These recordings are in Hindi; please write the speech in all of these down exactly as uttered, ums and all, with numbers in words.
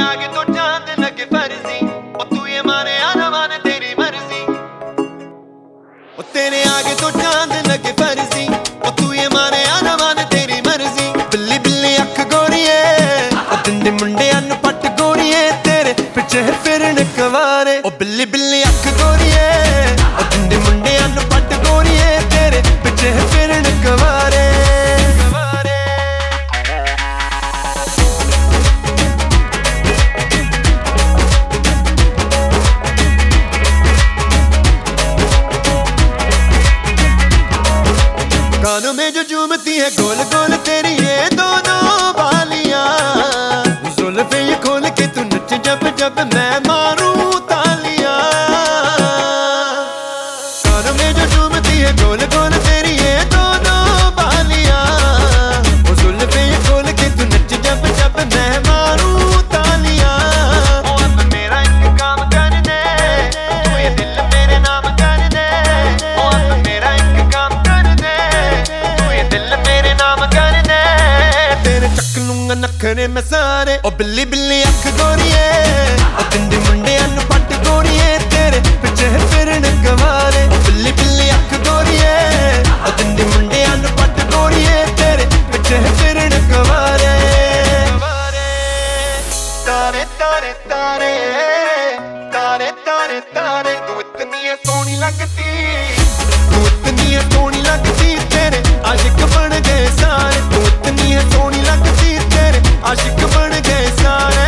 आगे तो चांद लगे फर्जी, ओ तू ये माने या ना माने तेरी मर्जी। ओ तेरे आगे तो चांद लगे फर्जी, ओ तू ये माने या ना माने तेरी मर्जी। बिल्ली बिल्ली अख गोरीए, ओ दिंदे मुंडे अन पट गोरीए, तेरे पिछे फिरन कवारे। ओ बिल्ली बिल्ली अख गोरीए, ओ दिंदे मुंडे अन पट गोरीए, तेरे पिछे फिरन कवारे। कानों में जो झूमती है गोल गोल तेरी ये दोनों बालियां, जुल्फे ये खोल के तू नच जब जब मैं मारूं तालियां। कानों में जो झूमती है गोल गोल तेरी ये दोनों बालियां, जुल्फे ये खोल के तू नच जब जब मैं मारूं तालियां। ओ अब मेरा एक काम कर दे, तू ये दिल मेरे नाम कर दे। ओ अब मेरा एक काम कर दे, दिल मेरे नाम कर दे, तेरे चक लूंगा नखरे में सारे। ओ बिल्ली बिल्ली अख गोरीए, ओ दिंदे मुंडे अन पट गोरीए, तेरे पिछे फिरन कवारे। ओ बिल्ली बिल्ली अख गोरीए, ओ दिंदे मुंडे अन पट गोरीए, तेरे पिछे फिरन कवारे। तारे तारे तारे तारे तारे तारे, तू इतनी है सोहनी लगती, तू इतनी है सोहनी लगती, तेरे आशिक बन गए सारे। तू इतनी है सोहनी लगती, तेरे आशिक बन गए सारे।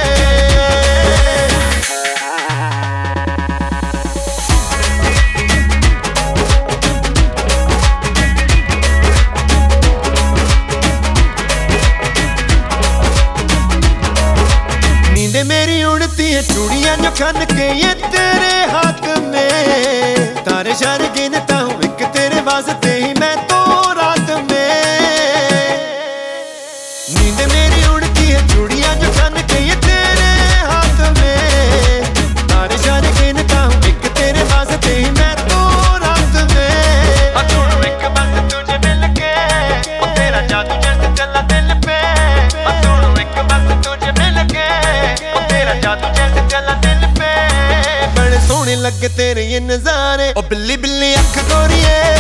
नींदे मेरी उड़ती है चूड़ियां जो खन के ये तेरे हाथ में, तारे शारे गिनता हूँ एक तेरे वास्ते ही मैं तो रात में। नींद मेरी उड़ती है चूड़ियां जो खन के ये तेरे हाथ में, तारे शारे गिनता हूँ एक तेरे वास्ते ही मैं तो रात में। अधूरू एक बस तुझे मिल के, ओ तेरा जादू जैसे चला दिल पे। अधूरू एक बस तुझे मिल के, ओ तेरा जादू जैसे चला दिल पे। बड़े सोहने लगे तेरे ये नजारे, ओ बिल्ली बिल्ली अख गोरीए,